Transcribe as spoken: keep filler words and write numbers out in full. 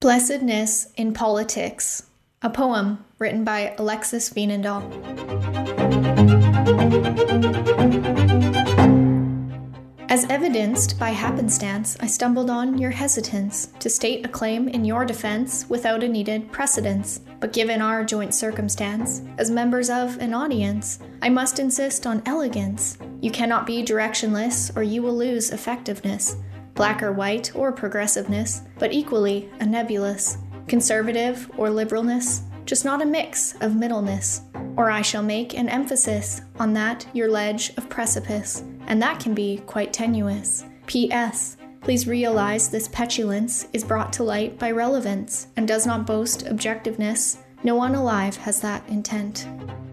Blessedness in Politics, a poem written by Alexis Veenendaal. As evidenced by happenstance, I stumbled on your hesitance to state a claim in your defense without a needed precedence. But given our joint circumstance, as members of an audience, I must insist on elegance. You cannot be directionless or you will lose effectiveness. Black or white or progressiveness, but equally a nebulous. Conservative or liberalness, just not a mix of middleness. Or I shall make an emphasis on that your ledge of precipice, and that can be quite tenuous. P S. Please realize this petulance is brought to light by relevance and does not boast objectiveness. No one alive has that intent.